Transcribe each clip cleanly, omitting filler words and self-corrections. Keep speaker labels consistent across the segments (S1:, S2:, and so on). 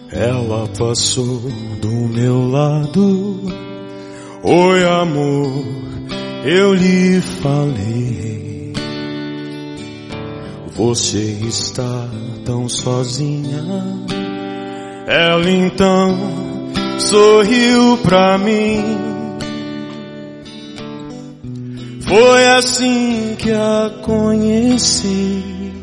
S1: Ela passou do meu lado. Oi, amor, eu lhe falei. Você está tão sozinha. Ela então sorriu pra mim. Foi assim que a conheci.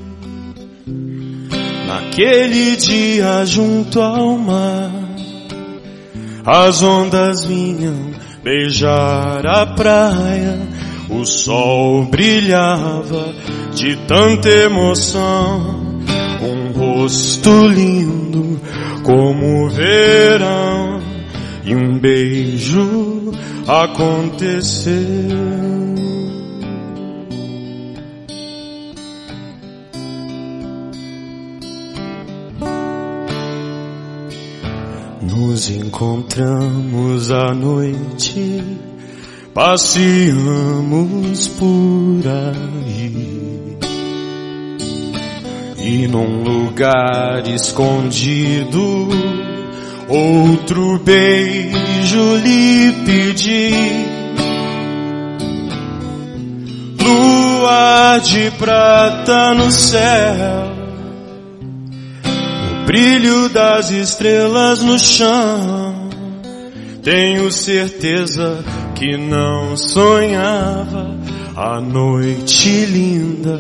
S1: Naquele dia junto ao mar, as ondas vinham beijar a praia. O sol brilhava de tanta emoção. Um rosto lindo como o verão. E um beijo aconteceu. Nos encontramos à noite, passeamos por aí. E num lugar escondido, outro beijo lhe pedi. Lua de prata no céu, brilho das estrelas no chão. Tenho certeza que não sonhava. A noite linda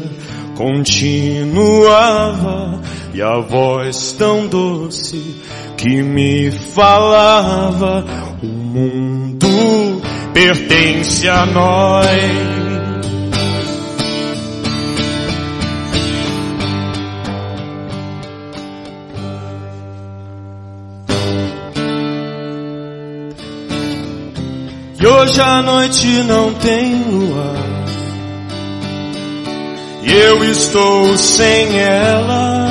S1: continuava. E a voz tão doce que me falava: o mundo pertence a nós. E hoje a noite não tem lua, e eu estou sem ela.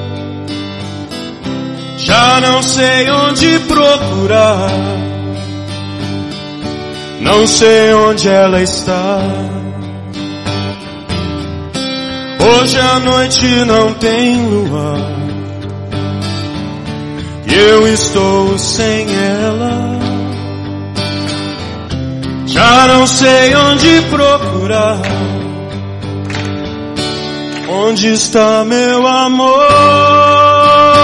S1: Já não sei onde procurar, não sei onde ela está. Hoje a noite não tem lua, e eu estou sem ela. Já não sei onde procurar. Onde está meu amor?